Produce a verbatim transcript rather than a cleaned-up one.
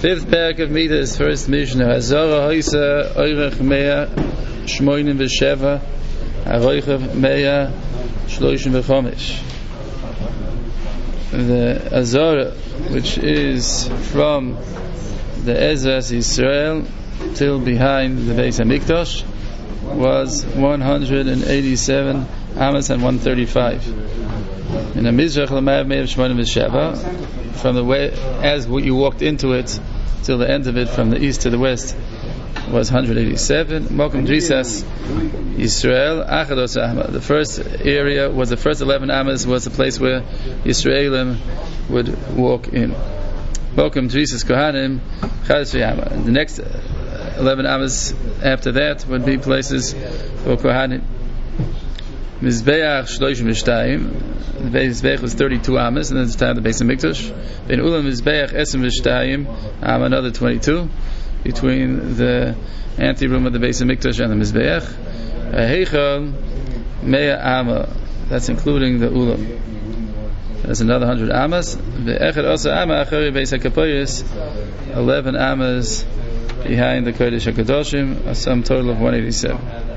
Fifth parak of Midas, first Mishnah. Hazara Haisa Oirech Mea Shmoinim V'Sheva Aroichav Mea Shloishim V'Chomish. The Azara, which is from the Ezras Yisrael till behind the Beis HaMikdash, was one hundred eighty-seven amas and one thirty-five. In the Mizrach L'Ma'av Mea Shmoinim V'Sheva, from the way as you walked into it till the end of it, from the east to the west, was one hundred eighty-seven. Mokum Drisas Yisrael Achados Ahma. The first area was the first eleven amas was the place where Yisraelim would walk in. Mokum Drisas Kohanim Chadis V'Yama. The next eleven amas after that would be places for Kohanim. Mizbeach Shloishim V'Shtayim. The Mizbeach was thirty-two amas, and then it's time the Beis HaMikdash. Ben Ulam Mizbeach Esem V'Shtayim, Am another twenty-two, between the anteroom of the Beis HaMikdash and the Mizbeach. Heichal Mea Ama, that's including the Ulam. That's another hundred amas. Ve'echad Osa Ama Achari Beis HaKapoyis, eleven amas behind the Kodesh HaKadoshim, a sum total of one eighty-seven.